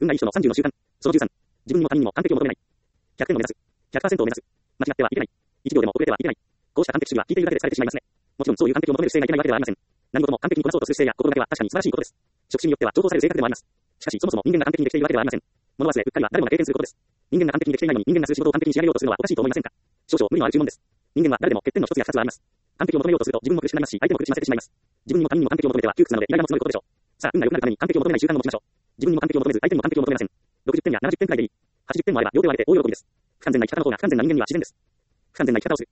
運がいい人の30の習慣。その13。自分にも他人にも完璧を求めない。100点を目指す。100% を目指す。間違ってはいけない。1秒でも遅れてはいけない。こうした完璧主義は聞いているだけで疲れてしまいますね。もちろんそういう完璧を求める姿勢がいけないわけではありません。何事も完璧にこなそうとする姿勢や心がけは確かに素晴らしいことです。職種によっては重宝される性格でもあります。しかしそもそも人間が完璧にできているわけではありません。物忘れ、うっかりは誰もが経験することです。人間が完璧にできていないのに人間がする仕事を完璧に仕上げようとするのはおかしいと思いませんか。少々無理のある注文です。人間は誰でも欠点の一つや二つはあります。完璧を求めようとすると自分も苦しくなりますし、相手も苦しませてしまいます。自分にも他人にも完璧を求めては窮屈なのでイライラも募ることでしょう。さあ、運が良くなるために完璧を求めない習慣を持ちましょう。自分にも完璧を求めず、相手にも完璧を求めません。60点や70点くらいでいい。80点もあれば両手を挙げて大喜びです。不完全な生き方の方が不完全な人間には自然です。不完全な生き方をする。